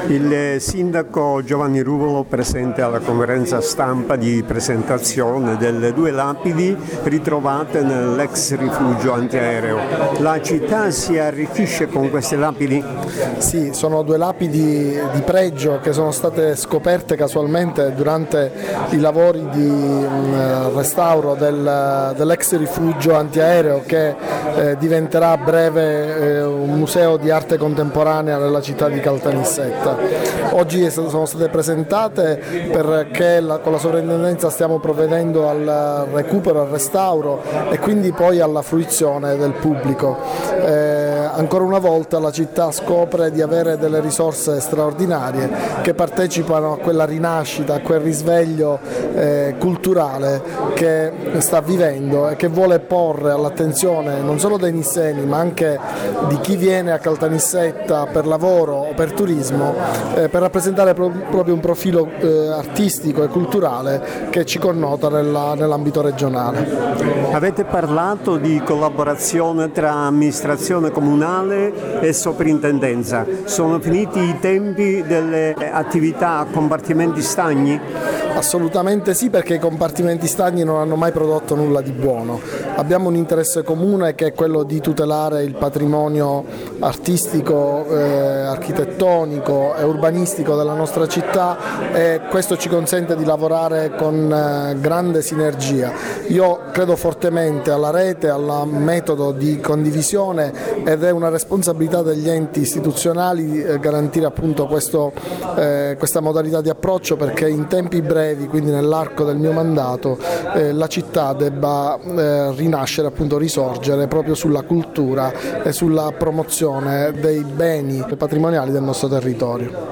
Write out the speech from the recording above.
Il sindaco Giovanni Ruvolo presente alla conferenza stampa di presentazione delle due lapidi ritrovate nell'ex rifugio antiaereo. La città si arricchisce con queste lapidi? Sì, sono due lapidi di pregio che sono state scoperte casualmente durante i lavori di restauro dell'ex rifugio antiaereo che diventerà a breve un museo di arte contemporanea nella città di Caltanissetta. Oggi sono state presentate perché con la sovrintendenza stiamo provvedendo al recupero, al restauro e quindi poi alla fruizione del pubblico. Ancora una volta la città scopre di avere delle risorse straordinarie che partecipano a quella rinascita, a quel risveglio culturale che sta vivendo e che vuole porre all'attenzione non solo dei nisseni ma anche di chi viene a Caltanissetta per lavoro o per turismo, per rappresentare proprio un profilo artistico e culturale che ci connota nell'ambito regionale. Avete parlato di collaborazione tra amministrazione comunale e soprintendenza. Sono finiti i tempi delle attività a compartimenti stagni? Assolutamente sì, perché i compartimenti stagni non hanno mai prodotto nulla di buono. Abbiamo un interesse comune che è quello di tutelare il patrimonio artistico, architettonico e urbanistico della nostra città e questo ci consente di lavorare con grande sinergia. Io credo fortemente alla rete, al metodo di condivisione ed è una responsabilità degli enti istituzionali garantire appunto questa modalità di approccio, perché in tempi brevi, quindi nell'arco del mio mandato, la città debba rinascere, appunto risorgere proprio sulla cultura e sulla promozione dei beni patrimoniali del nostro territorio.